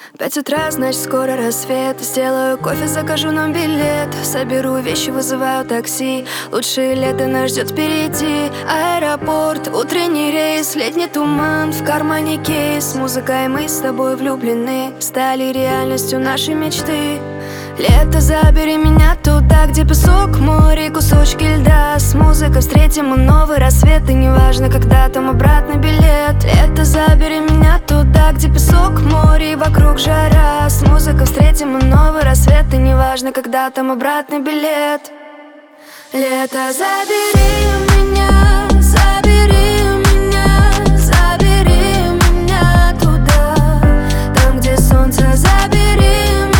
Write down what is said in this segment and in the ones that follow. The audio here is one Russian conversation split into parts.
5 утра, значит скоро рассвет. Сделаю кофе, закажу нам билет. Соберу вещи, вызываю такси. Лучшее лето нас ждет впереди. Аэропорт, утренний рейс, летний туман, в кармане кейс. Музыка и мы с тобой влюблены, стали реальностью наши мечты. Лето, забери меня туда, где песок, море, кусочки льда. С музыкой встретим мы новый рассвет, и неважно, когда там обратный билет. Лето, забери меня туда, где песок, море, и вокруг жара. С музыкой встретим мы новый рассвет, и неважно, когда там обратный билет. Лето, забери меня, забери меня, забери меня туда, там, где солнце, забери.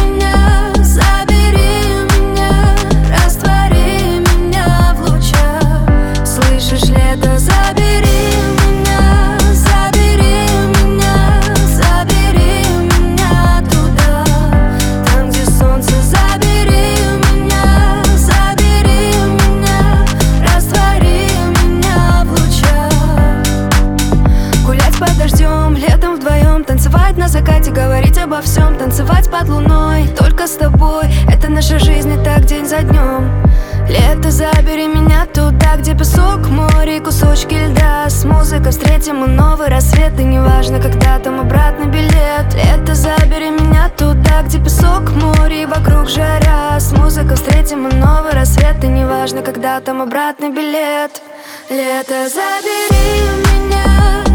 На закате говорить обо всем, танцевать под луной, только с тобой. Это наша жизнь, и так день за днем. Лето, забери меня туда, где песок, море, кусочки льда. С музыкой встретим мы новый рассвет, и неважно, когда там обратный билет. Лето, забери меня туда, где песок, море, и вокруг жара. С музыкой встретим мы новый рассвет, и неважно, когда там обратный билет. Лето, забери меня.